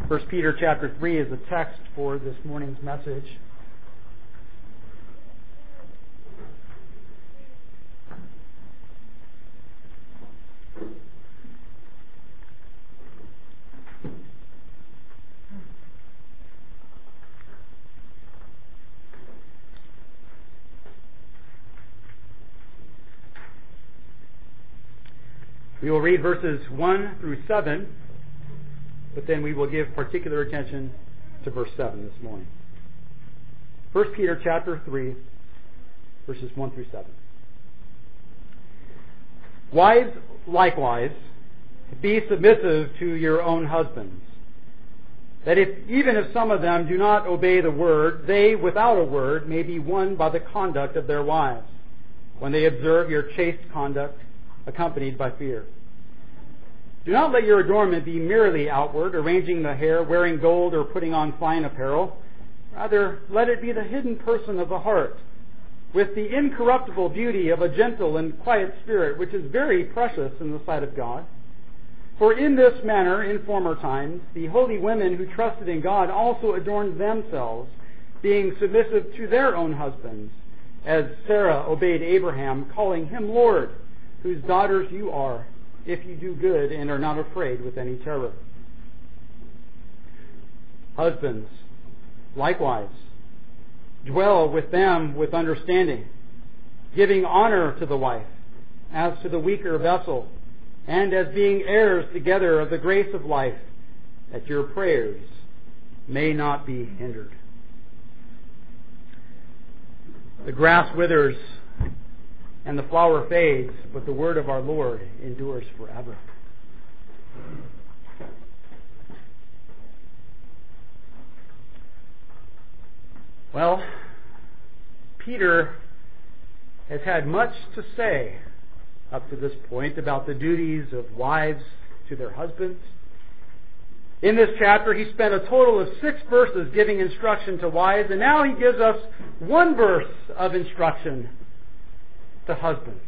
1 Peter chapter 3 is the text for this morning's message. We will read verses 1 through 7, but then we will give particular attention to verse 7 this morning. 1 Peter chapter 3, verses 1 through 7. Wives, likewise, be submissive to your own husbands, that even if some of them do not obey the word, they, without a word, may be won by the conduct of their wives, when they observe your chaste conduct, accompanied by fear. Do not let your adornment be merely outward, arranging the hair, wearing gold, or putting on fine apparel. Rather, let it be the hidden person of the heart, with the incorruptible beauty of a gentle and quiet spirit, which is very precious in the sight of God. For in this manner, in former times, the holy women who trusted in God also adorned themselves, being submissive to their own husbands, as Sarah obeyed Abraham, calling him Lord, whose daughters you are, if you do good and are not afraid with any terror. Husbands, likewise, dwell with them with understanding, giving honor to the wife, as to the weaker vessel, and as being heirs together of the grace of life, that your prayers may not be hindered. The grass withers and the flower fades, but the word of our Lord endures forever. Well, Peter has had much to say up to this point about the duties of wives to their husbands. In this chapter, he spent a total of 6 verses giving instruction to wives, and now he gives us 1 verse of instruction to husbands.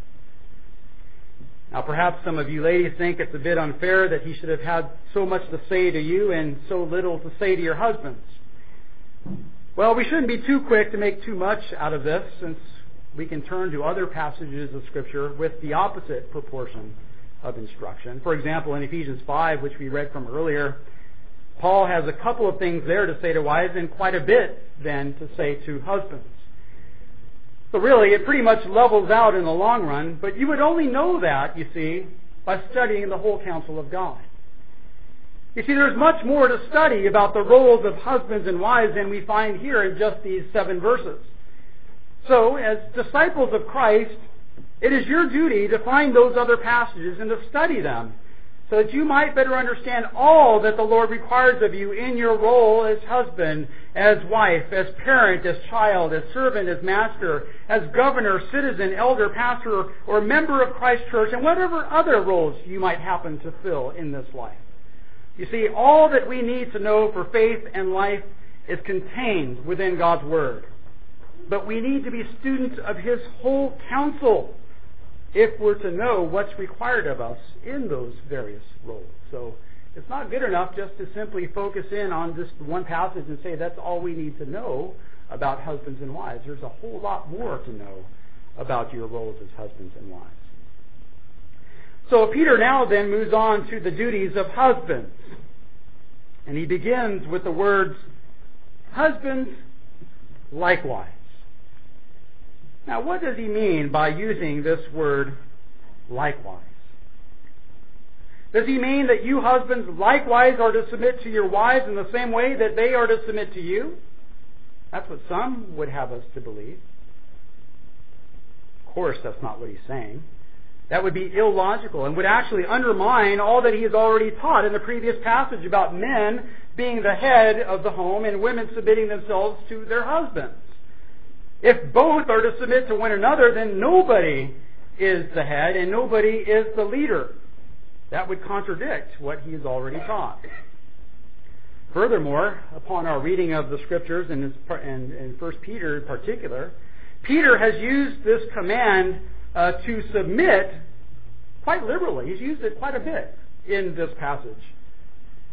Now, perhaps some of you ladies think it's a bit unfair that he should have had so much to say to you and so little to say to your husbands. Well, we shouldn't be too quick to make too much out of this, since we can turn to other passages of Scripture with the opposite proportion of instruction. For example, in Ephesians 5, which we read from earlier, Paul has a couple of things there to say to wives and quite a bit then to say to husbands. So really, it pretty much levels out in the long run, but you would only know that, you see, by studying the whole counsel of God. You see, there's much more to study about the roles of husbands and wives than we find here in just these 7 verses. So, as disciples of Christ, it is your duty to find those other passages and to study them, so that you might better understand all that the Lord requires of you in your role as husband, as wife, as parent, as child, as servant, as master, as governor, citizen, elder, pastor, or member of Christ's church, and whatever other roles you might happen to fill in this life. You see, all that we need to know for faith and life is contained within God's Word. But we need to be students of His whole counsel if we're to know what's required of us in those various roles. So it's not good enough just to simply focus in on this one passage and say that's all we need to know about husbands and wives. There's a whole lot more to know about your roles as husbands and wives. So Peter now then moves on to the duties of husbands. And he begins with the words, husbands, likewise. Now, what does he mean by using this word, likewise? Does he mean that you husbands likewise are to submit to your wives in the same way that they are to submit to you? That's what some would have us to believe. Of course, that's not what he's saying. That would be illogical and would actually undermine all that he has already taught in the previous passage about men being the head of the home and women submitting themselves to their husbands. If both are to submit to one another, then nobody is the head and nobody is the leader. That would contradict what he has already taught. Furthermore, upon our reading of the Scriptures, and in 1 Peter in particular, Peter has used this command to submit quite liberally. He's used it quite a bit in this passage.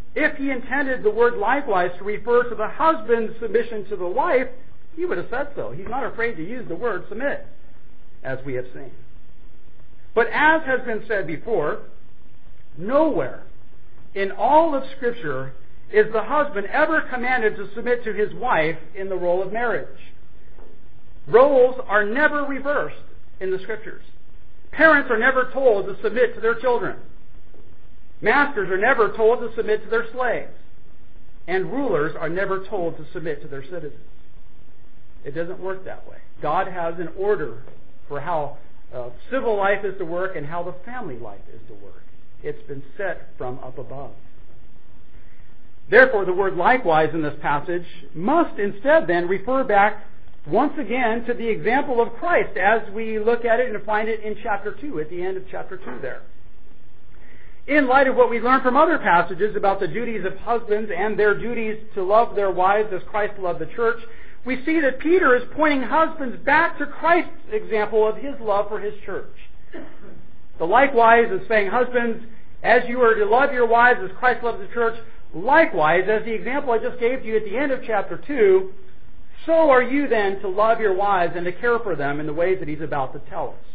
If he intended the word likewise to refer to the husband's submission to the wife, he would have said so. He's not afraid to use the word submit, as we have seen. But as has been said before, nowhere in all of Scripture is the husband ever commanded to submit to his wife in the role of marriage. Roles are never reversed in the Scriptures. Parents are never told to submit to their children. Masters are never told to submit to their slaves. And rulers are never told to submit to their citizens. It doesn't work that way. God has an order for how civil life is to work and how the family life is to work. It's been set from up above. Therefore, the word likewise in this passage must instead then refer back once again to the example of Christ as we look at it and find it in chapter 2, at the end of chapter 2 there. In light of what we learned from other passages about the duties of husbands and their duties to love their wives as Christ loved the church, we see that Peter is pointing husbands back to Christ's example of his love for his church. The likewise is saying, husbands, as you are to love your wives as Christ loves the church, likewise, as the example I just gave to you at the end of chapter 2, so are you then to love your wives and to care for them in the ways that he's about to tell us.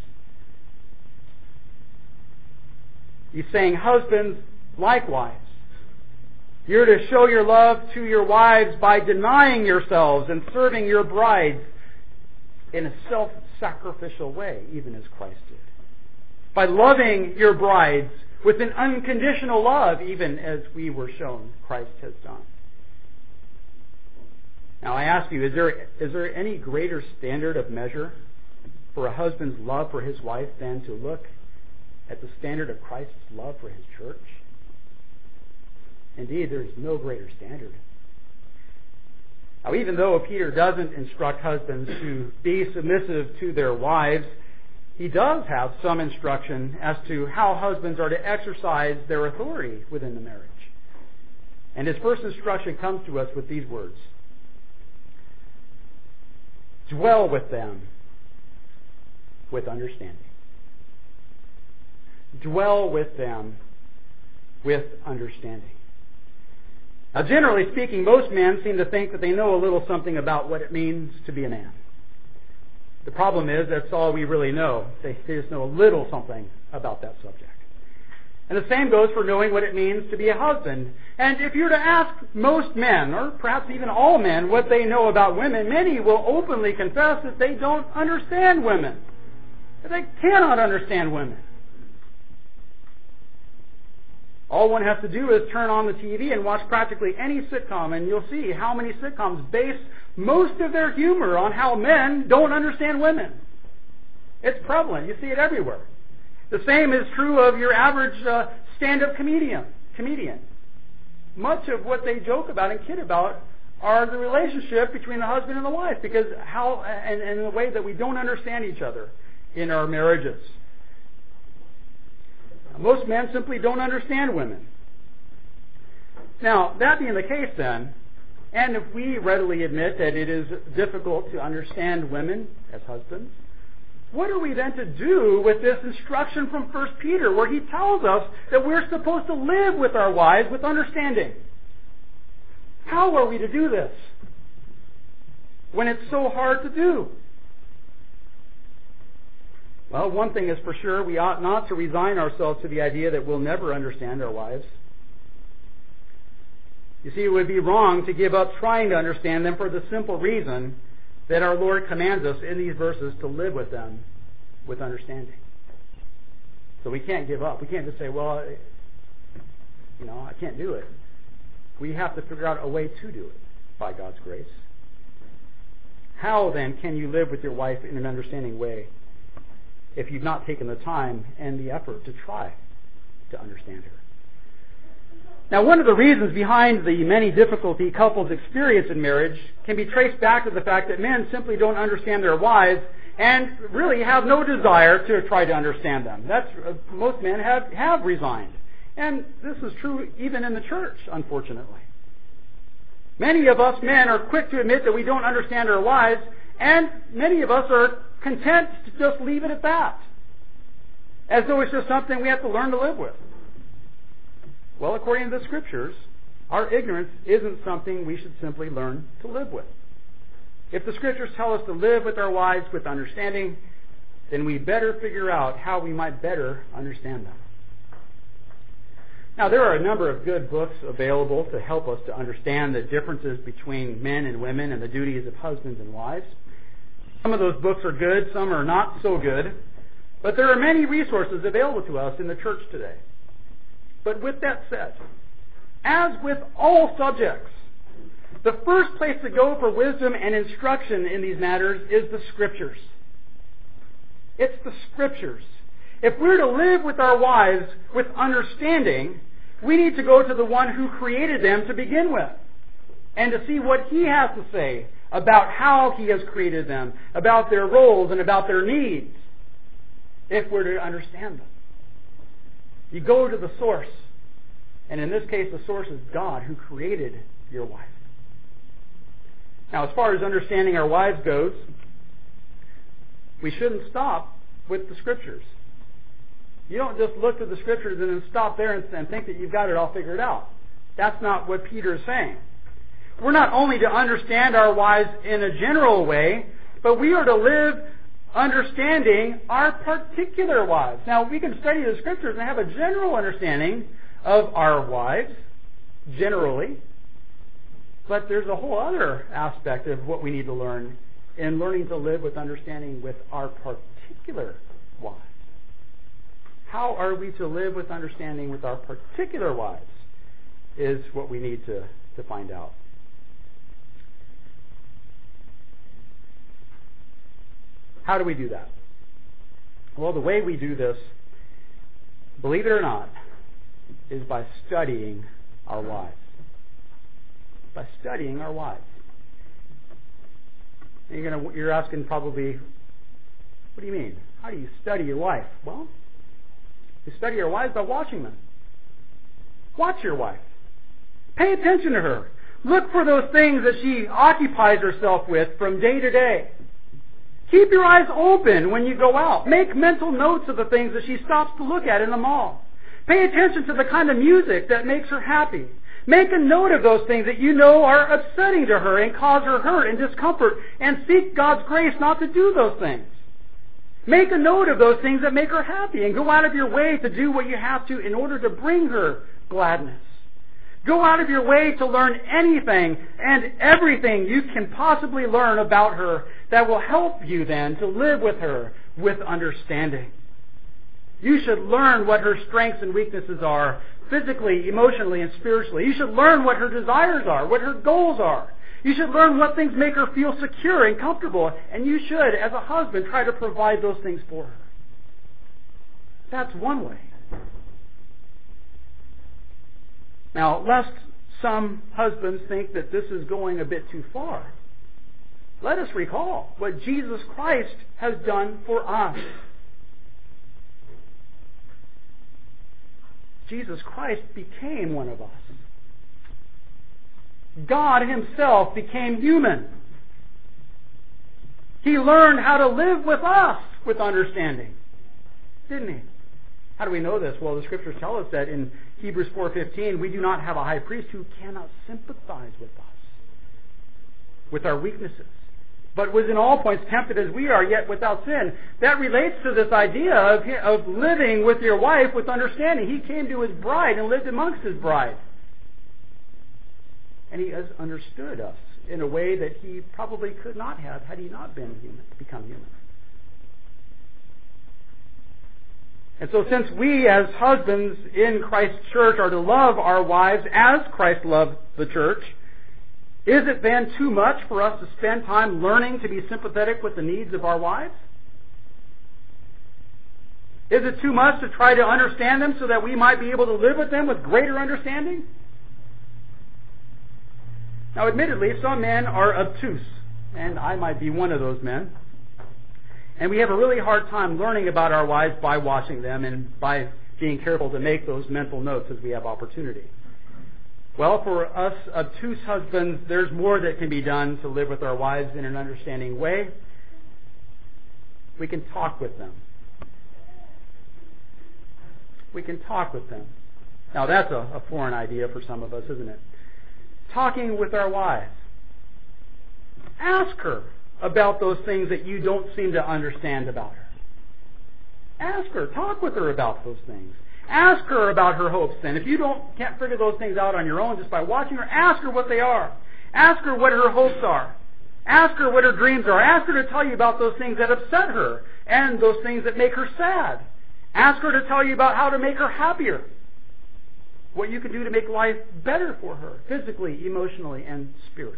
He's saying, husbands, likewise. You're to show your love to your wives by denying yourselves and serving your brides in a self-sacrificial way, even as Christ did. By loving your brides with an unconditional love, even as we were shown Christ has done. Now I ask you, is there any greater standard of measure for a husband's love for his wife than to look at the standard of Christ's love for his church? Indeed, there is no greater standard. Now, even though Peter doesn't instruct husbands to be submissive to their wives, he does have some instruction as to how husbands are to exercise their authority within the marriage. And his first instruction comes to us with these words: dwell with them with understanding. Dwell with them with understanding. Now, generally speaking, most men seem to think that they know a little something about what it means to be a man. The problem is that's all we really know. They just know a little something about that subject. And the same goes for knowing what it means to be a husband. And if you're to ask most men, or perhaps even all men, what they know about women, many will openly confess that they don't understand women. That they cannot understand women. All one has to do is turn on the TV and watch practically any sitcom, and you'll see how many sitcoms base most of their humor on how men don't understand women. It's prevalent. You see it everywhere. The same is true of your average stand-up comedian. Much of what they joke about and kid about are the relationship between the husband and the wife, because and the way that we don't understand each other in our marriages. Most men simply don't understand women. Now, that being the case then, and if we readily admit that it is difficult to understand women as husbands, what are we then to do with this instruction from 1 Peter where he tells us that we're supposed to live with our wives with understanding? How are we to do this when it's so hard to do? Well, one thing is for sure, we ought not to resign ourselves to the idea that we'll never understand our wives. You see, it would be wrong to give up trying to understand them for the simple reason that our Lord commands us in these verses to live with them with understanding. So we can't give up. We can't just say, well, I can't do it. We have to figure out a way to do it by God's grace. How then can you live with your wife in an understanding way if you've not taken the time and the effort to try to understand her? Now, one of the reasons behind the many difficulty couples experience in marriage can be traced back to the fact that men simply don't understand their wives and really have no desire to try to understand them. Most men have resigned. And this is true even in the church, unfortunately. Many of us men are quick to admit that we don't understand our wives, and many of us are content to just leave it at that, as though it's just something we have to learn to live with. Well, according to the Scriptures, our ignorance isn't something we should simply learn to live with. If the Scriptures tell us to live with our wives with understanding, then we better figure out how we might better understand them. Now, there are a number of good books available to help us to understand the differences between men and women and the duties of husbands and wives. Some of those books are good, some are not so good, but there are many resources available to us in the church today. But with that said, as with all subjects, the first place to go for wisdom and instruction in these matters is the Scriptures. It's the Scriptures. If we're to live with our wives with understanding, we need to go to the one who created them to begin with and to see what He has to say about how He has created them, about their roles and about their needs, if we're to understand them. You go to the source, and in this case the source is God who created your wife. Now, as far as understanding our wives goes, we shouldn't stop with the Scriptures. You don't just look at the Scriptures and then stop there and think that you've got it all figured out. That's not what Peter is saying. We're not only to understand our wives in a general way, but we are to live understanding our particular wives. Now, we can study the Scriptures and have a general understanding of our wives, generally, but there's a whole other aspect of what we need to learn in learning to live with understanding with our particular wives. How are we to live with understanding with our particular wives is what we need to find out. How do we do that? Well, the way we do this, believe it or not, is by studying our wives. By studying our wives. And you're asking probably, what do you mean? How do you study your wife? Well, you study your wives by watching them. Watch your wife. Pay attention to her. Look for those things that she occupies herself with from day to day. Keep your eyes open when you go out. Make mental notes of the things that she stops to look at in the mall. Pay attention to the kind of music that makes her happy. Make a note of those things that you know are upsetting to her and cause her hurt and discomfort, and seek God's grace not to do those things. Make a note of those things that make her happy and go out of your way to do what you have to in order to bring her gladness. Go out of your way to learn anything and everything you can possibly learn about her that will help you then to live with her with understanding. You should learn what her strengths and weaknesses are, physically, emotionally, and spiritually. You should learn what her desires are, what her goals are. You should learn what things make her feel secure and comfortable, and you should, as a husband, try to provide those things for her. That's one way. Now, lest some husbands think that this is going a bit too far, let us recall what Jesus Christ has done for us. Jesus Christ became one of us. God Himself became human. He learned how to live with us with understanding, didn't He? How do we know this? Well, the Scriptures tell us that in Hebrews 4:15, we do not have a high priest who cannot sympathize with us, with our weaknesses, but was in all points tempted as we are, yet without sin. That relates to this idea of living with your wife with understanding. He came to His bride and lived amongst His bride. And He has understood us in a way that He probably could not have had He not been human, become human. And so since we as husbands in Christ's church are to love our wives as Christ loved the church, is it then too much for us to spend time learning to be sympathetic with the needs of our wives? Is it too much to try to understand them so that we might be able to live with them with greater understanding? Now, admittedly, some men are obtuse, and I might be one of those men. And we have a really hard time learning about our wives by watching them and by being careful to make those mental notes as we have opportunity. Well, for us obtuse husbands, there's more that can be done to live with our wives in an understanding way. We can talk with them. We can talk with them. Now, that's a foreign idea for some of us, isn't it? talking with our wives. Ask her about those things that you don't seem to understand about her. Ask her. Talk with her about those things. Ask her about her hopes. And if you can't figure those things out on your own just by watching her, ask her what they are. Ask her what her hopes are. Ask her what her dreams are. Ask her to tell you about those things that upset her and those things that make her sad. Ask her to tell you about how to make her happier. What you can do to make life better for her, physically, emotionally, and spiritually.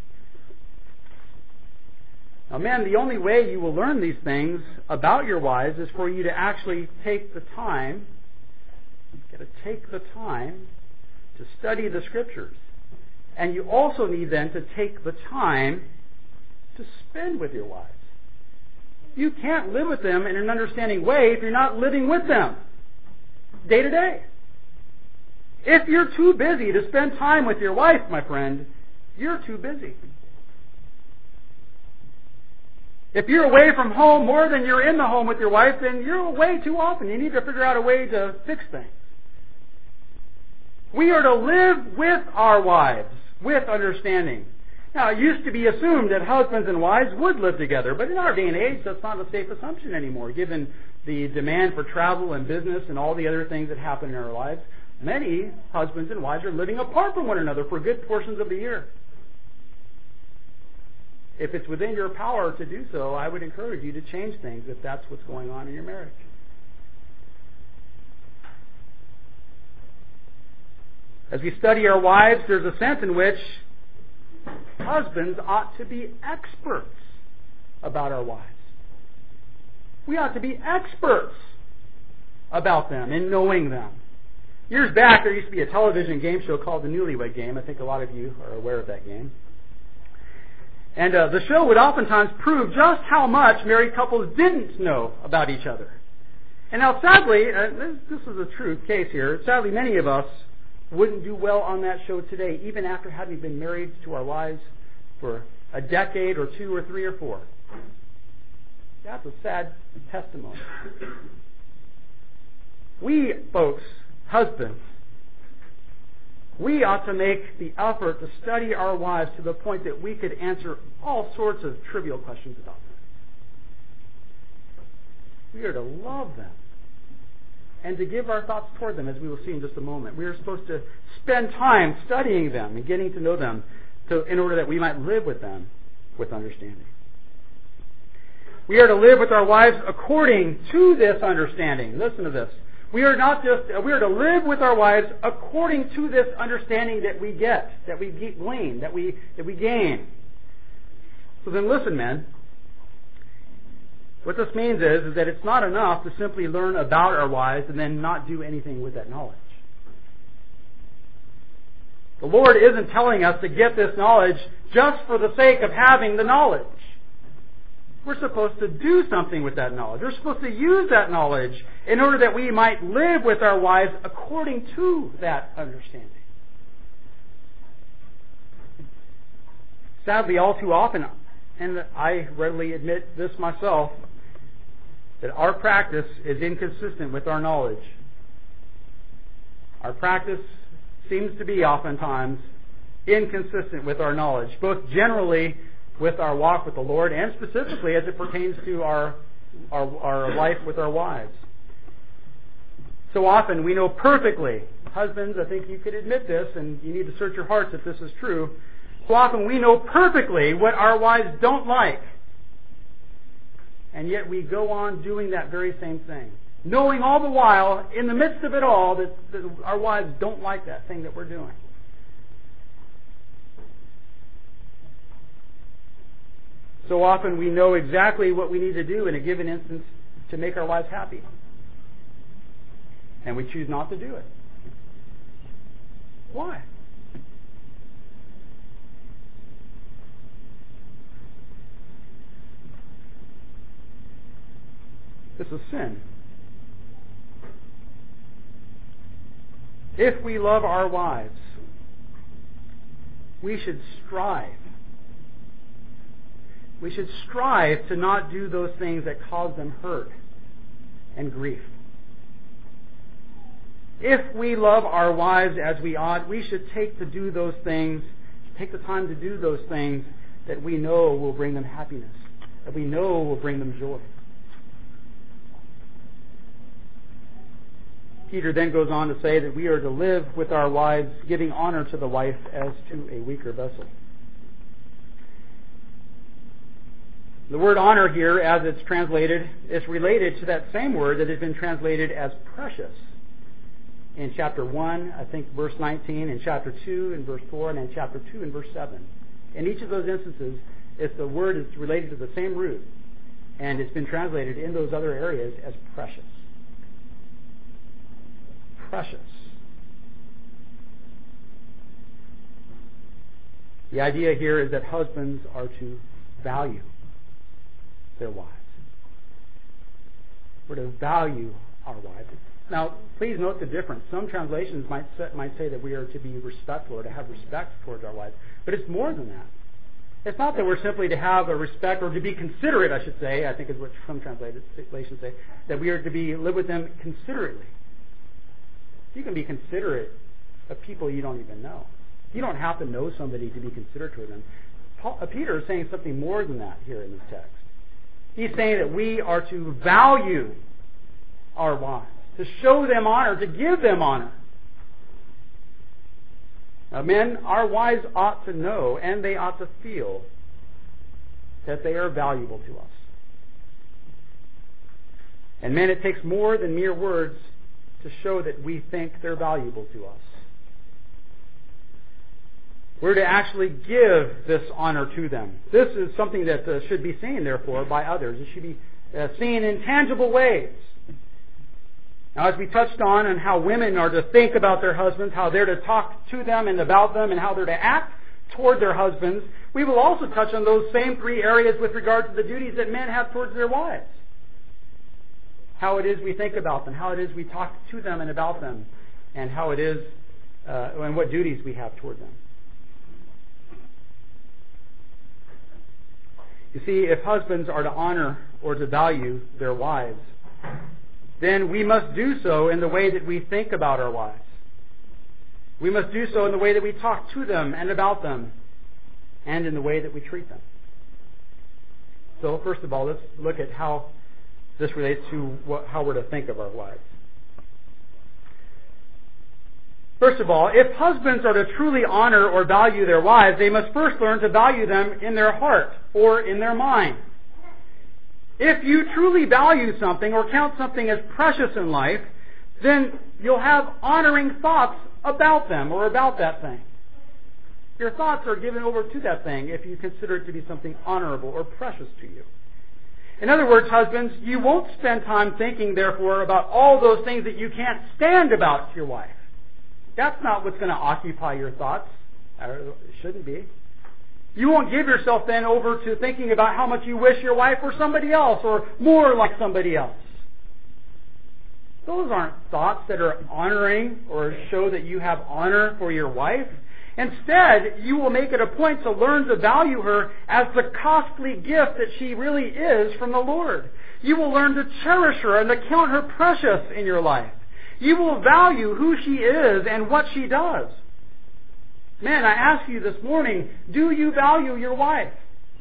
Now, men, the only way you will learn these things about your wives is for you to actually take the time. You've got to take the time to study the Scriptures. And you also need then to take the time to spend with your wives. You can't live with them in an understanding way if you're not living with them day to day. If you're too busy to spend time with your wife, my friend, you're too busy. If you're away from home more than you're in the home with your wife, then you're away too often. You need to figure out a way to fix things. We are to live with our wives, with understanding. Now, it used to be assumed that husbands and wives would live together, but in our day and age, that's not a safe assumption anymore, given the demand for travel and business and all the other things that happen in our lives. Many husbands and wives are living apart from one another for good portions of the year. If it's within your power to do so, I would encourage you to change things if that's what's going on in your marriage. As we study our wives, there's a sense in which husbands ought to be experts about our wives. We ought to be experts about them and knowing them. Years back, there used to be a television game show called The Newlywed Game. I think a lot of you are aware of that game. And the show would oftentimes prove just how much married couples didn't know about each other. And now, sadly, this is a true case here. Sadly, many of us wouldn't do well on that show today, even after having been married to our wives for a decade or two or three or four. That's a sad testimony. We, folks, husbands, we ought to make the effort to study our wives to the point that we could answer all sorts of trivial questions about them. We are to love them and to give our thoughts toward them, as we will see in just a moment. We are supposed to spend time studying them and getting to know them in order that we might live with them with understanding. We are to live with our wives according to this understanding. Listen to this. We are to live with our wives according to this understanding that we get, that we glean, that we gain. So then listen, men. What this means is that it's not enough to simply learn about our wives and then not do anything with that knowledge. The Lord isn't telling us to get this knowledge just for the sake of having the knowledge. We're supposed to do something with that knowledge. We're supposed to use that knowledge in order that we might live with our wives according to that understanding. Sadly, all too often, and I readily admit this myself, that our practice is inconsistent with our knowledge. Our practice seems to be oftentimes inconsistent with our knowledge, both generally with our walk with the Lord and specifically as it pertains to our life with our wives. So often we know perfectly, husbands, I think you could admit this, and you need to search your hearts if this is true. So often we know perfectly what our wives don't like. And yet we go on doing that very same thing. Knowing all the while, in the midst of it all, that our wives don't like that thing that we're doing. So often we know exactly what we need to do in a given instance to make our wives happy. And we choose not to do it. Why? This is sin. If we love our wives, we should strive. We should strive to not do those things that cause them hurt and grief. If we love our wives as we ought, we should take to do those things Take the time to do those things that we know will bring them happiness, that we know will bring them joy. Peter then goes on to say that we are to live with our wives, giving honor to the wife as to a weaker vessel. The word honor here, as it's translated, is related to that same word that has been translated as precious in chapter 1, I think verse 19, in chapter 2 in verse 4, and in chapter 2 in verse 7. In each of those instances, the word is related to the same root, and it's been translated in those other areas as precious. Precious. The idea here is that husbands are to value their wives. We're to value our wives. Now, please note the difference. Some translations might say that we are to be respectful or to have respect towards our wives, but it's more than that. It's not that we're simply to have a respect or to be considerate, I should say, I think is what some translations say, that we are to live with them considerately. You can be considerate of people you don't even know. You don't have to know somebody to be considerate to them. Peter is saying something more than that here in this text. He's saying that we are to value our wives, to show them honor, to give them honor. Now, men, our wives ought to know and they ought to feel that they are valuable to us. And men, it takes more than mere words to show that we think they're valuable to us. We're to actually give this honor to them. This is something that should be seen, therefore, by others. It should be seen in tangible ways. Now, as we touched on and how women are to think about their husbands, how they're to talk to them and about them, and how they're to act toward their husbands, we will also touch on those same three areas with regard to the duties that men have towards their wives. How it is we think about them, how it is we talk to them and about them, and how it is and what duties we have toward them. You see, if husbands are to honor or to value their wives, then we must do so in the way that we think about our wives. We must do so in the way that we talk to them and about them, and in the way that we treat them. So, first of all, let's look at how this relates to how we're to think of our wives. First of all, if husbands are to truly honor or value their wives, they must first learn to value them in their heart or in their mind. If you truly value something or count something as precious in life, then you'll have honoring thoughts about them or about that thing. Your thoughts are given over to that thing if you consider it to be something honorable or precious to you. In other words, husbands, you won't spend time thinking, therefore, about all those things that you can't stand about your wife. That's not what's going to occupy your thoughts. It shouldn't be. You won't give yourself then over to thinking about how much you wish your wife were somebody else or more like somebody else. Those aren't thoughts that are honoring or show that you have honor for your wife. Instead, you will make it a point to learn to value her as the costly gift that she really is from the Lord. You will learn to cherish her and to count her precious in your life. You will value who she is and what she does. Men, I ask you this morning, do you value your wife?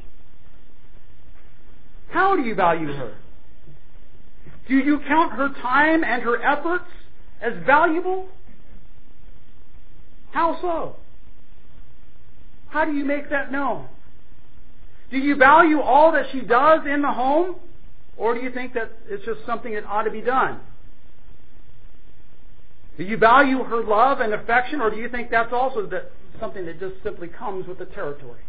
How do you value her? Do you count her time and her efforts as valuable? How so? How do you make that known? Do you value all that she does in the home? Or do you think that it's just something that ought to be done? Do you value her love and affection, or do you think that's also something that just simply comes with the territory?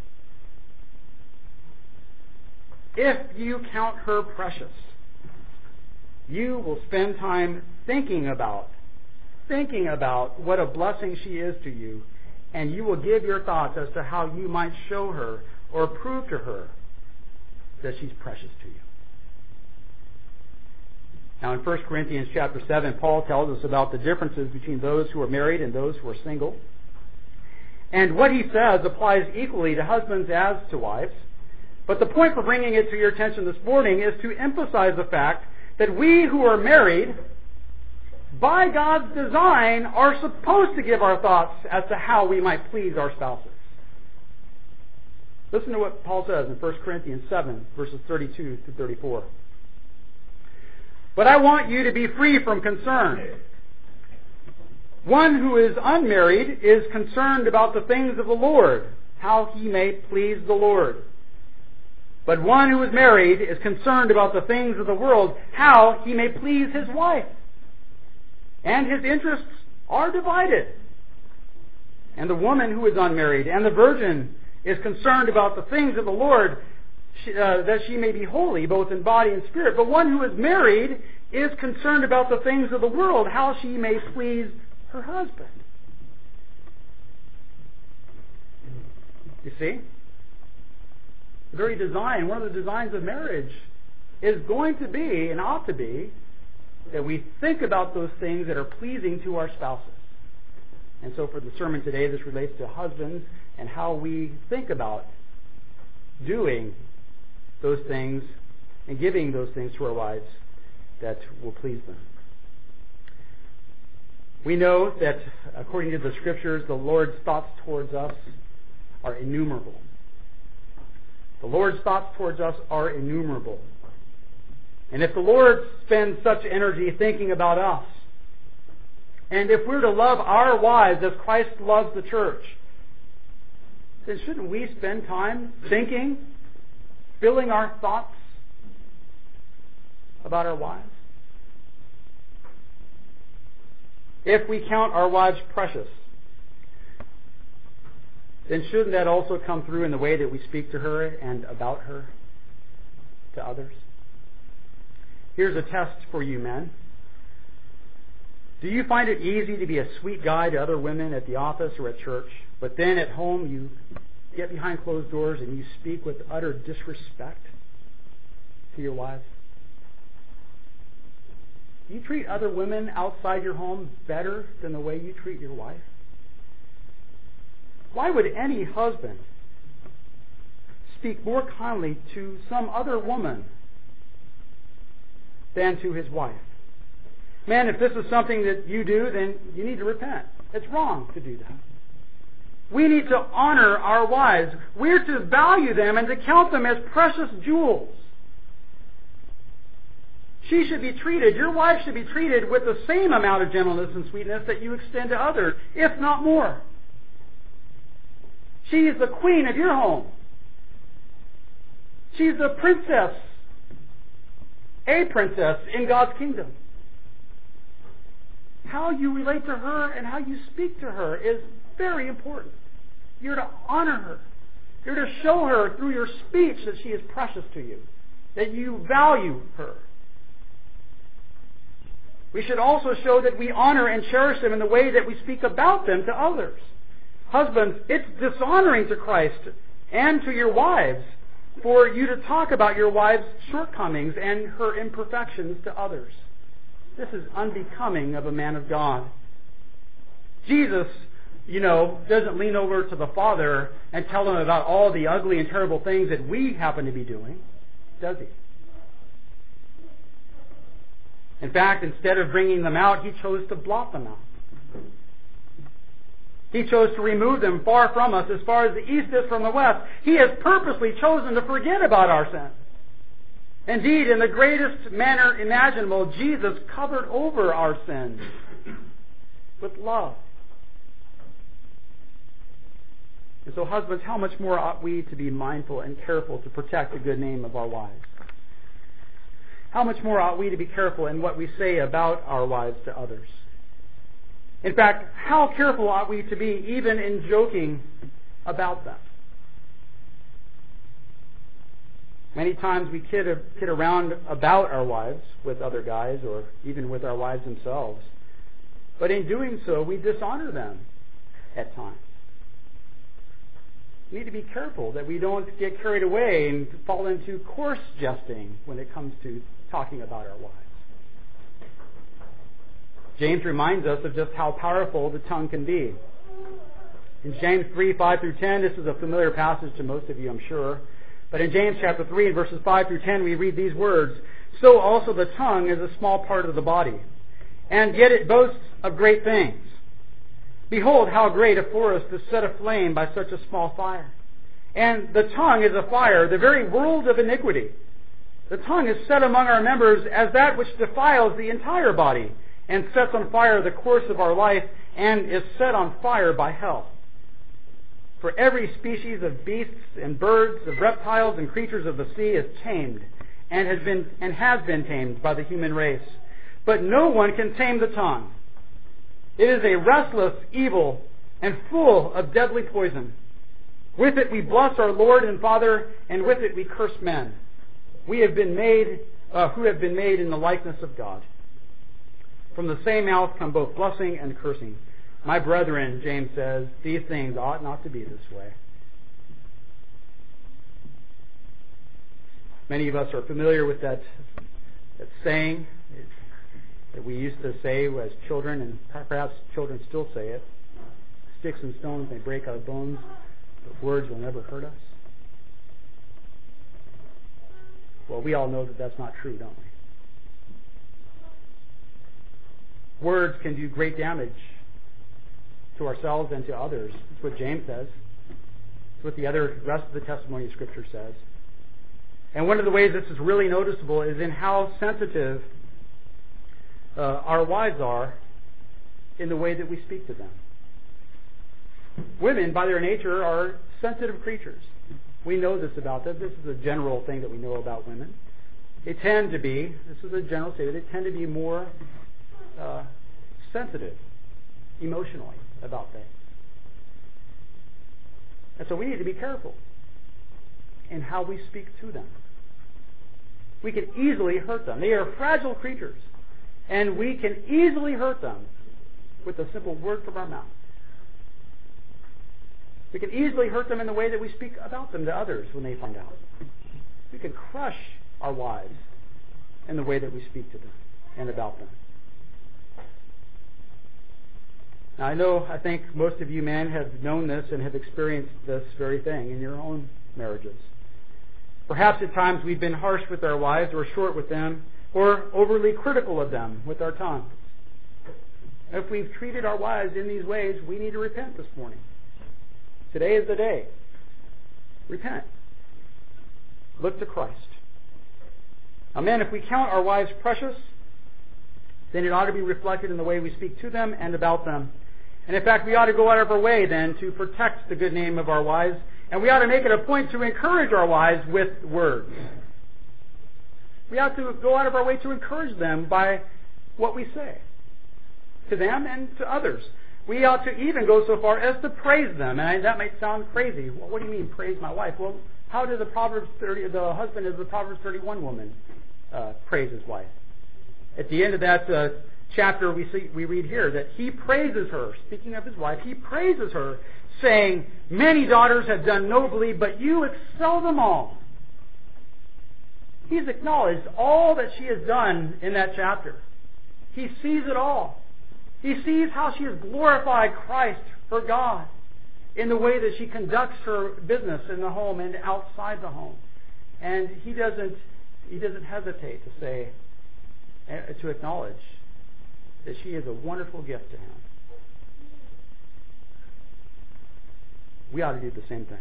If you count her precious, you will spend time thinking about what a blessing she is to you, and you will give your thoughts as to how you might show her or prove to her that she's precious to you. Now in 1 Corinthians chapter 7, Paul tells us about the differences between those who are married and those who are single. And what he says applies equally to husbands as to wives. But the point for bringing it to your attention this morning is to emphasize the fact that we who are married, by God's design, are supposed to give our thoughts as to how we might please our spouses. Listen to what Paul says in 1 Corinthians 7, verses 32 to 34. But I want you to be free from concern. One who is unmarried is concerned about the things of the Lord, how he may please the Lord. But one who is married is concerned about the things of the world, how he may please his wife. And his interests are divided. And the woman who is unmarried and the virgin is concerned about the things of the Lord, that she may be holy, both in body and spirit. But one who is married is concerned about the things of the world, how she may please her husband. You see? The very design, one of the designs of marriage is going to be, and ought to be, that we think about those things that are pleasing to our spouses. And so for the sermon today, this relates to husbands and how we think about doing those things and giving those things to our wives that will please them. We know that according to the Scriptures, the Lord's thoughts towards us are innumerable. The Lord's thoughts towards us are innumerable. And if the Lord spends such energy thinking about us, and if we're to love our wives as Christ loves the church, then shouldn't we spend time thinking, filling our thoughts about our wives? If we count our wives precious, then shouldn't that also come through in the way that we speak to her and about her to others? Here's a test for you men. Do you find it easy to be a sweet guy to other women at the office or at church, but then at home you get behind closed doors and you speak with utter disrespect to your wives? Do you treat other women outside your home better than the way you treat your wife? Why would any husband speak more kindly to some other woman than to his wife? Man, if this is something that you do, then you need to repent. It's wrong to do that. We need to honor our wives. We're to value them and to count them as precious jewels. She should be treated, your wife should be treated with the same amount of gentleness and sweetness that you extend to others, if not more. She is the queen of your home. She's the princess, a princess in God's kingdom. How you relate to her and how you speak to her is very important. You're to honor her. You're to show her through your speech that she is precious to you, that you value her. We should also show that we honor and cherish them in the way that we speak about them to others. Husbands, it's dishonoring to Christ and to your wives for you to talk about your wife's shortcomings and her imperfections to others. This is unbecoming of a man of God. Jesus, doesn't lean over to the Father and tell him about all the ugly and terrible things that we happen to be doing, does he? In fact, instead of bringing them out, he chose to blot them out. He chose to remove them far from us, as far as the east is from the west. He has purposely chosen to forget about our sins. Indeed, in the greatest manner imaginable, Jesus covered over our sins with love. And so, husbands, how much more ought we to be mindful and careful to protect the good name of our wives? How much more ought we to be careful in what we say about our wives to others? In fact, how careful ought we to be even in joking about them? Many times we kid around about our wives with other guys or even with our wives themselves. But in doing so, we dishonor them at times. We need to be careful that we don't get carried away and fall into coarse jesting when it comes to talking about our wives. James reminds us of just how powerful the tongue can be. In James 3, 5 through 10, this is a familiar passage to most of you, I'm sure. But in James chapter 3 and verses 5 through 10, we read these words, "So also the tongue is a small part of the body, and yet it boasts of great things. Behold, how great a forest is set aflame by such a small fire. And the tongue is a fire, the very world of iniquity. The tongue is set among our members as that which defiles the entire body and sets on fire the course of our life and is set on fire by hell. For every species of beasts and birds, of reptiles and creatures of the sea is tamed and has been tamed by the human race. But no one can tame the tongue. It is a restless evil and full of deadly poison. With it we bless our Lord and Father, and with it we curse men. We have been made, who have been made in the likeness of God. From the same mouth come both blessing and cursing. My brethren, James says, these things ought not to be this way. Many of us are familiar with that saying that we used to say as children, and perhaps children still say it. Sticks and stones may break our bones, but words will never hurt us. Well, we all know that that's not true, don't we? Words can do great damage to ourselves and to others. That's what James says. That's what the rest of the testimony of Scripture says. And one of the ways this is really noticeable is in how sensitive our wives are in the way that we speak to them. Women, by their nature, are sensitive creatures. We know this about them. This is a general thing that we know about women. They tend to be, this is a general statement, they tend to be more sensitive emotionally about things. And so we need to be careful in how we speak to them. We can easily hurt them. They are fragile creatures, and we can easily hurt them with a simple word from our mouth. We can easily hurt them in the way that we speak about them to others when they find out. We can crush our wives in the way that we speak to them and about them. Now, I think most of you men have known this and have experienced this very thing in your own marriages. Perhaps at times we've been harsh with our wives or short with them or overly critical of them with our tongues. If we've treated our wives in these ways, we need to repent this morning. Today is the day. Repent. Look to Christ. Now, men, if we count our wives precious, then it ought to be reflected in the way we speak to them and about them. And in fact, we ought to go out of our way then to protect the good name of our wives, and we ought to make it a point to encourage our wives with words. We ought to go out of our way to encourage them by what we say to them and to others. We ought to even go so far as to praise them. And that might sound crazy. Well, what do you mean, praise my wife? Well, how does the husband of the Proverbs 31 woman praise his wife? At the end of that chapter, we read here that he praises her. Speaking of his wife, he praises her, saying, "Many daughters have done nobly, but you excel them all." He's acknowledged all that she has done in that chapter. He sees it all. He sees how she has glorified Christ, her God, in the way that she conducts her business in the home and outside the home. And he doesn't hesitate to say, to acknowledge that she is a wonderful gift to him. We ought to do the same thing.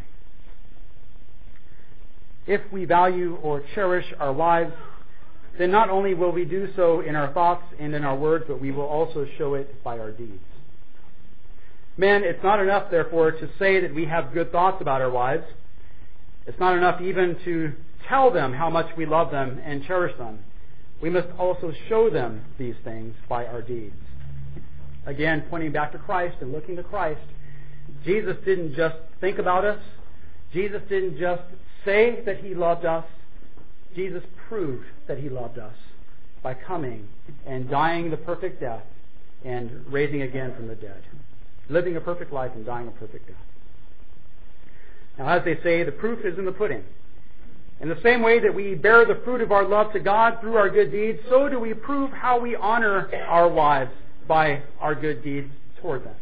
If we value or cherish our wives, then not only will we do so in our thoughts and in our words, but we will also show it by our deeds. Men, it's not enough, therefore, to say that we have good thoughts about our wives. It's not enough even to tell them how much we love them and cherish them. We must also show them these things by our deeds. Again, pointing back to Christ and looking to Christ, Jesus didn't just think about us. Jesus didn't just say that he loved us. Jesus proved that he loved us by coming and dying the perfect death and raising again from the dead. Living a perfect life and dying a perfect death. Now, as they say, the proof is in the pudding. In the same way that we bear the fruit of our love to God through our good deeds, so do we prove how we honor our wives by our good deeds toward them.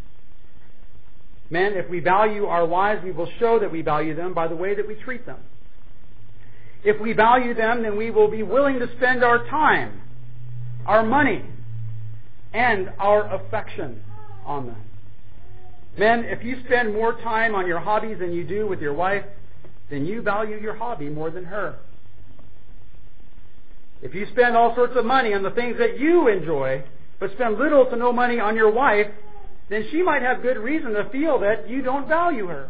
Men, if we value our wives, we will show that we value them by the way that we treat them. If we value them, then we will be willing to spend our time, our money, and our affection on them. Men, if you spend more time on your hobbies than you do with your wife, then you value your hobby more than her. If you spend all sorts of money on the things that you enjoy, but spend little to no money on your wife, then she might have good reason to feel that you don't value her.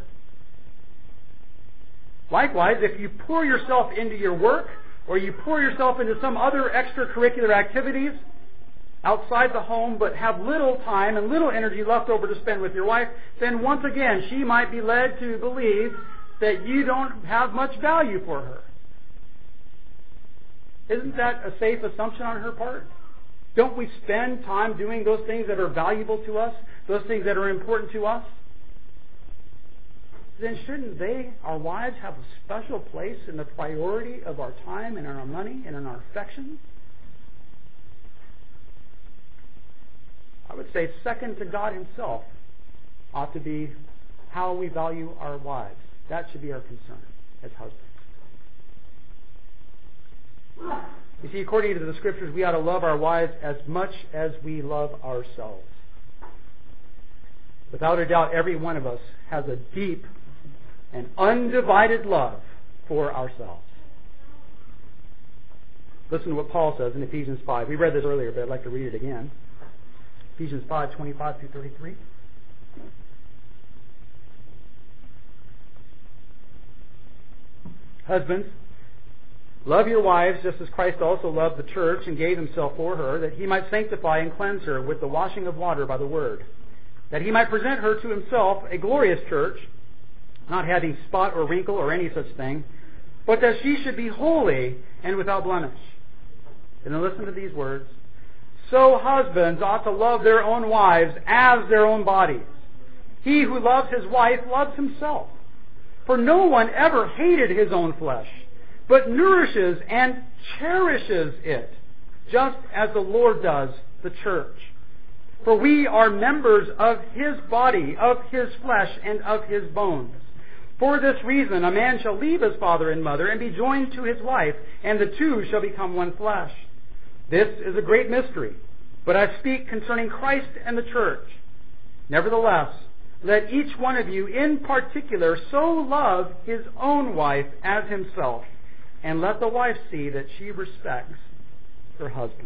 Likewise, if you pour yourself into your work, or you pour yourself into some other extracurricular activities outside the home, but have little time and little energy left over to spend with your wife, then once again she might be led to believe that you don't have much value for her. Isn't that a safe assumption on her part? Don't we spend time doing those things that are valuable to us, those things that are important to us? Then shouldn't they, our wives, have a special place in the priority of our time and in our money and in our affection? I would say second to God Himself ought to be how we value our wives. That should be our concern as husbands. You see, according to the Scriptures, we ought to love our wives as much as we love ourselves. Without a doubt, every one of us has a deep and undivided love for ourselves. Listen to what Paul says in Ephesians 5. We read this earlier, but I'd like to read it again. Ephesians 5, 25 through 33. Husbands, love your wives just as Christ also loved the church and gave Himself for her, that He might sanctify and cleanse her with the washing of water by the word, that He might present her to Himself a glorious church, not having spot or wrinkle or any such thing, but that she should be holy and without blemish. And then listen to these words. So husbands ought to love their own wives as their own bodies. He who loves his wife loves himself. For no one ever hated his own flesh, but nourishes and cherishes it, just as the Lord does the church. For we are members of His body, of His flesh, and of His bones. For this reason, a man shall leave his father and mother and be joined to his wife, and the two shall become one flesh. This is a great mystery, but I speak concerning Christ and the church. Nevertheless, let each one of you in particular so love his own wife as himself, and let the wife see that she respects her husband.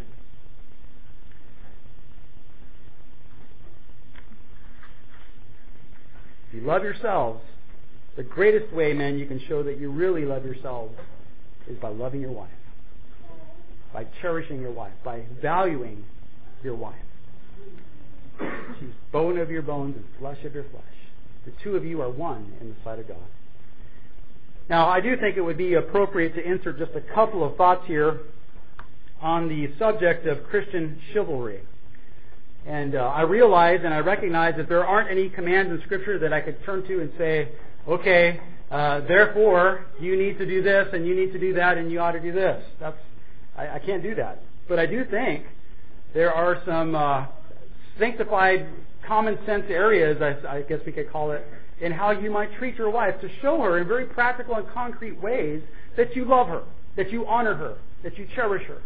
If you love yourselves, the greatest way, men, you can show that you really love yourselves is by loving your wife, by cherishing your wife, by valuing your wife. She's bone of your bones and flesh of your flesh. The two of you are one in the sight of God. Now, I do think it would be appropriate to insert just a couple of thoughts here on the subject of Christian chivalry. And I realize and I recognize that there aren't any commands in Scripture that I could turn to and say, okay, therefore, you need to do this and you need to do that and you ought to do this. I can't do that. But I do think there are some sanctified common sense areas, I guess we could call it, in how you might treat your wife to show her in very practical and concrete ways that you love her, that you honor her, that you cherish her.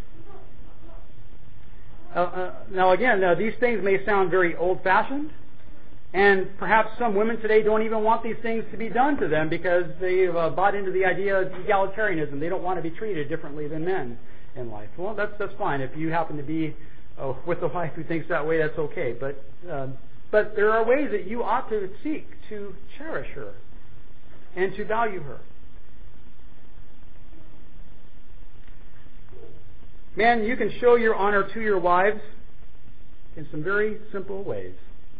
Now again, these things may sound very old-fashioned, and perhaps some women today don't even want these things to be done to them because they've bought into the idea of egalitarianism. They don't want to be treated differently than men in life. Well, that's fine. If you happen to be with a wife who thinks that way, that's okay. But there are ways that you ought to seek to cherish her and to value her. Man, you can show your honor to your wives in some very simple ways.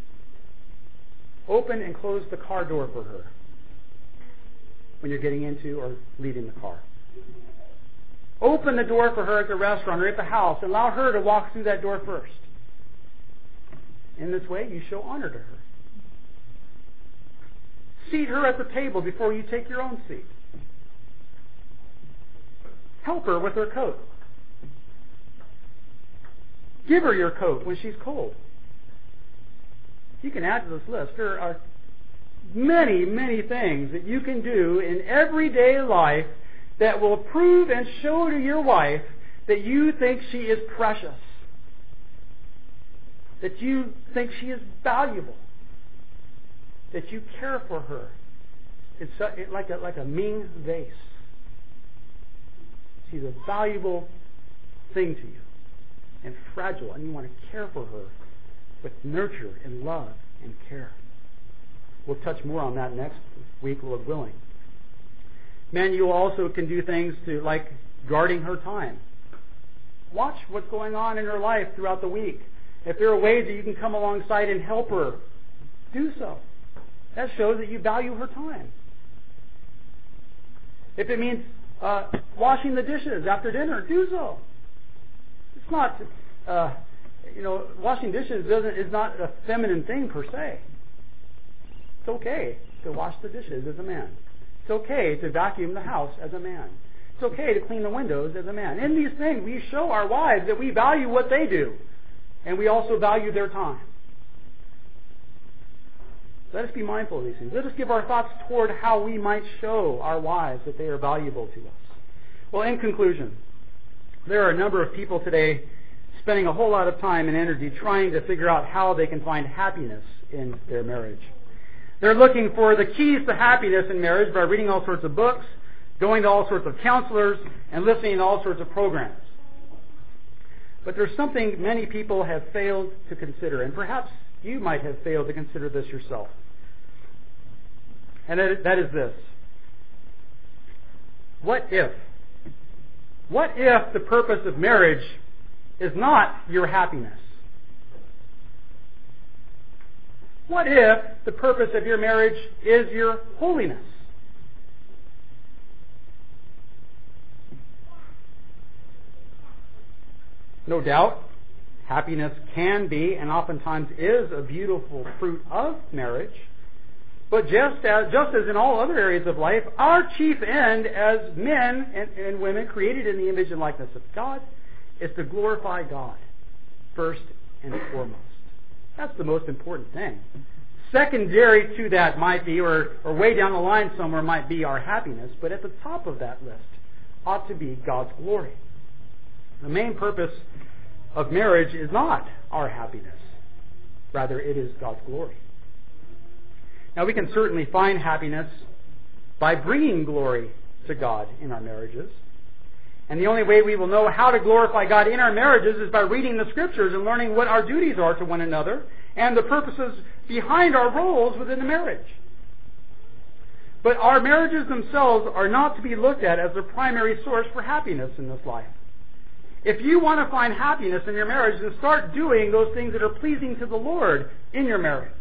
Open and close the car door for her when you're getting into or leaving the car. Open the door for her at the restaurant or at the house and allow her to walk through that door first. In this way, you show honor to her. Seat her at the table before you take your own seat. Help her with her coat. Give her your coat when she's cold. You can add to this list. There are many, many things that you can do in everyday life that will prove and show to your wife that you think she is precious, that you think she is valuable. that you care for her. It's like a Ming vase. She's a valuable thing to you and fragile, and you want to care for her with nurture and love and care. We'll touch more on that next week, Lord willing. Men, you also can do things like guarding her time. Watch what's going on in her life throughout the week. If there are ways that you can come alongside and help her, do so. That shows that you value her time. If it means washing the dishes after dinner, do so. It's not, washing dishes is not a feminine thing per se. It's okay to wash the dishes as a man. It's okay to vacuum the house as a man. It's okay to clean the windows as a man. In these things, we show our wives that we value what they do, and we also value their time. Let us be mindful of these things. Let us give our thoughts toward how we might show our wives that they are valuable to us. Well, in conclusion, there are a number of people today spending a whole lot of time and energy trying to figure out how they can find happiness in their marriage. They're looking for the keys to happiness in marriage by reading all sorts of books, going to all sorts of counselors, and listening to all sorts of programs. But there's something many people have failed to consider, and perhaps you might have failed to consider this yourself. And that is this. What if? What if the purpose of marriage is not your happiness? What if the purpose of your marriage is your holiness? No doubt, happiness can be and oftentimes is a beautiful fruit of marriage. But just as in all other areas of life, our chief end as men and women created in the image and likeness of God is to glorify God first and foremost. That's the most important thing. Secondary to that might be, or way down the line somewhere might be our happiness, but at the top of that list ought to be God's glory. The main purpose of marriage is not our happiness. Rather, it is God's glory. Now, we can certainly find happiness by bringing glory to God in our marriages. And the only way we will know how to glorify God in our marriages is by reading the Scriptures and learning what our duties are to one another and the purposes behind our roles within the marriage. But our marriages themselves are not to be looked at as the primary source for happiness in this life. If you want to find happiness in your marriage, then start doing those things that are pleasing to the Lord in your marriage.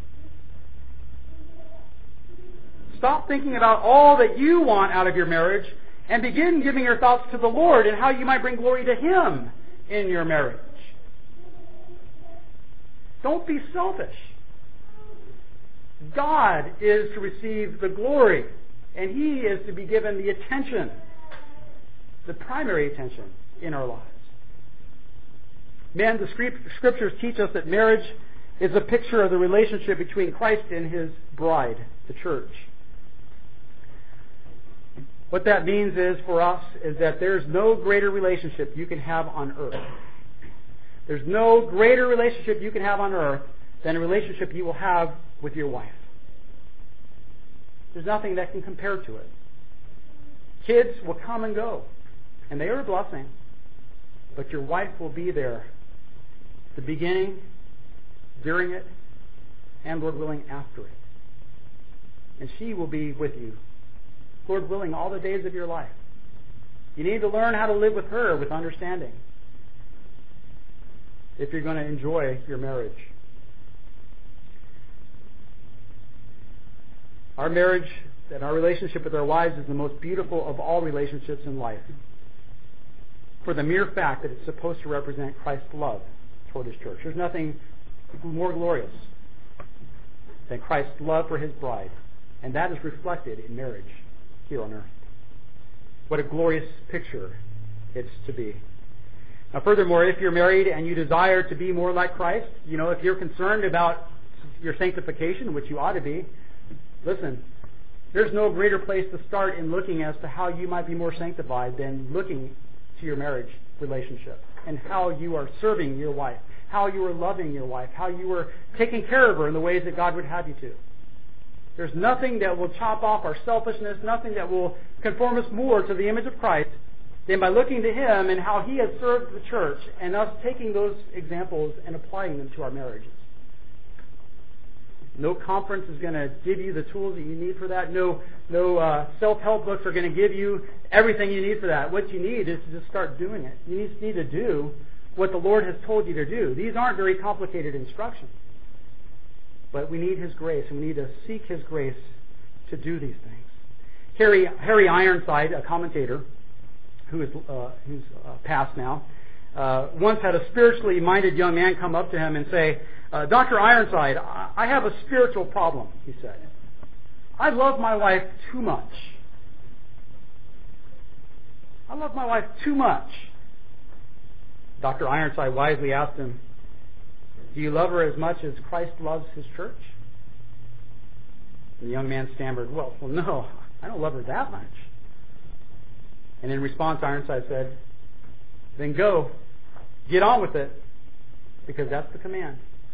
Stop thinking about all that you want out of your marriage and begin giving your thoughts to the Lord and how you might bring glory to Him in your marriage. Don't be selfish. God is to receive the glory, and He is to be given the attention, the primary attention in our lives. Men, the Scriptures teach us that marriage is a picture of the relationship between Christ and His bride, the church. What that means is, for us, is that there's no greater relationship you can have on earth. There's no greater relationship you can have on earth than a relationship you will have with your wife. There's nothing that can compare to it. Kids will come and go, and they are a blessing. But your wife will be there at the beginning, during it, and, Lord willing, after it. And she will be with you, Lord willing, all the days of your life. You need to learn how to live with her with understanding if you're going to enjoy your marriage. Our marriage and our relationship with our wives is the most beautiful of all relationships in life, for the mere fact that it's supposed to represent Christ's love toward His church. There's nothing more glorious than Christ's love for His bride, and that is reflected in marriage here on earth. What a glorious picture it's to be. Now, furthermore, if you're married and you desire to be more like Christ, if you're concerned about your sanctification, which you ought to be, listen, there's no greater place to start in looking as to how you might be more sanctified than looking to your marriage relationship and how you are serving your wife, how you are loving your wife, how you are taking care of her in the ways that God would have you to. There's nothing that will chop off our selfishness, nothing that will conform us more to the image of Christ than by looking to Him and how He has served the church and us taking those examples and applying them to our marriages. No conference is going to give you the tools that you need for that. No self-help books are going to give you everything you need for that. What you need is to just start doing it. You just need to do what the Lord has told you to do. These aren't very complicated instructions. But we need His grace, and we need to seek His grace to do these things. Harry Ironside, a commentator who's passed now, once had a spiritually minded young man come up to him and say, Dr. Ironside, I have a spiritual problem, he said. I love my wife too much. I love my wife too much. Dr. Ironside wisely asked him, do you love her as much as Christ loves His church? And the young man stammered, well, no, I don't love her that much. And in response, Ironside said, then go, get on with it, because that's the command.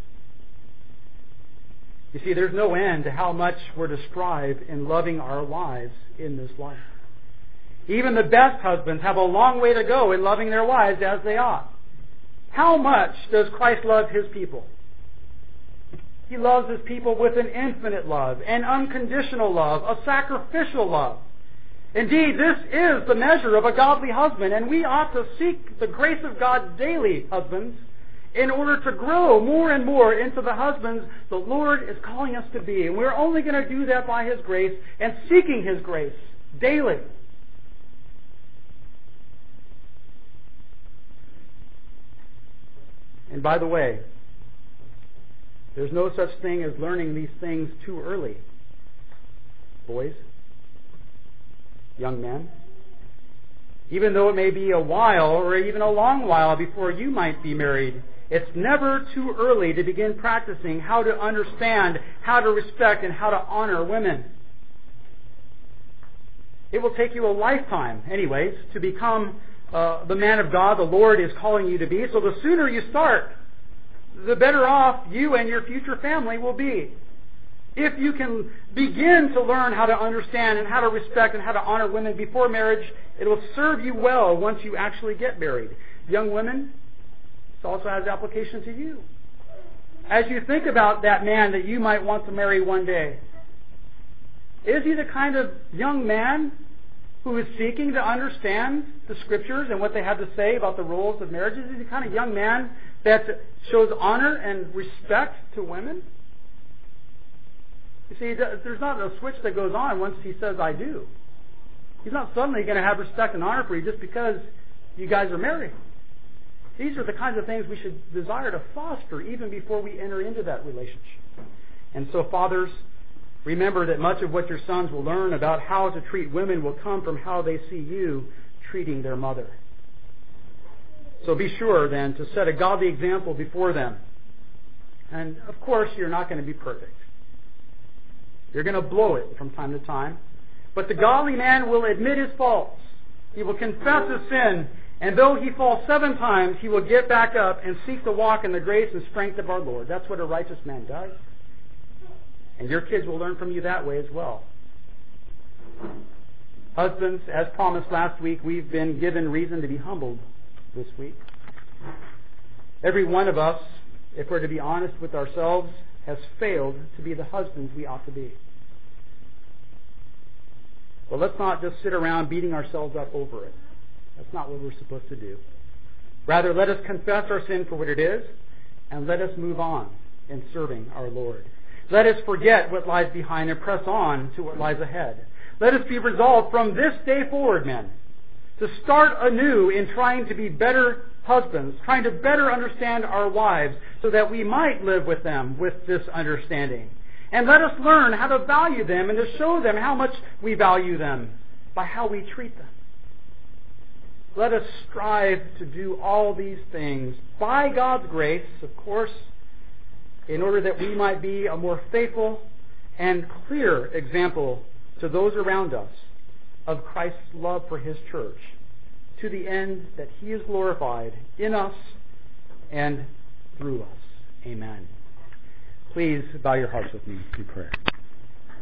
You see, there's no end to how much we're to strive in loving our wives in this life. Even the best husbands have a long way to go in loving their wives as they ought. How much does Christ love His people? He loves His people with an infinite love, an unconditional love, a sacrificial love. Indeed, this is the measure of a godly husband, and we ought to seek the grace of God daily, husbands, in order to grow more and more into the husbands the Lord is calling us to be. And we're only going to do that by His grace and seeking His grace daily. And by the way, there's no such thing as learning these things too early. Boys, young men, even though it may be a while or even a long while before you might be married, it's never too early to begin practicing how to understand, how to respect, and how to honor women. It will take you a lifetime, anyways, to become the man of God the Lord is calling you to be. So the sooner you start, the better off you and your future family will be. If you can begin to learn how to understand and how to respect and how to honor women before marriage, it will serve you well once you actually get married. Young women, this also has application to you. As you think about that man that you might want to marry one day, is he the kind of young man who is seeking to understand the Scriptures and what they have to say about the rules of marriage? Is he the kind of young man that shows honor and respect to women? You see, there's not a switch that goes on once he says, I do. He's not suddenly going to have respect and honor for you just because you guys are married. These are the kinds of things we should desire to foster even before we enter into that relationship. And so, fathers, remember that much of what your sons will learn about how to treat women will come from how they see you treating their mother. So be sure then to set a godly example before them. And of course, you're not going to be perfect. You're going to blow it from time to time. But the godly man will admit his faults. He will confess his sin. And though he falls 7 times, he will get back up and seek to walk in the grace and strength of our Lord. That's what a righteous man does. And your kids will learn from you that way as well. Husbands, as promised last week, we've been given reason to be humbled this week. Every one of us, if we're to be honest with ourselves, has failed to be the husbands we ought to be. But let's not just sit around beating ourselves up over it. That's not what we're supposed to do. Rather, let us confess our sin for what it is, and let us move on in serving our Lord. Let us forget what lies behind and press on to what lies ahead. Let us be resolved from this day forward, men, to start anew in trying to be better husbands, trying to better understand our wives so that we might live with them with this understanding. And let us learn how to value them and to show them how much we value them by how we treat them. Let us strive to do all these things by God's grace, of course, in order that we might be a more faithful and clear example to those around us of Christ's love for His church, to the end that He is glorified in us and through us. Amen. Please bow your hearts with me in prayer.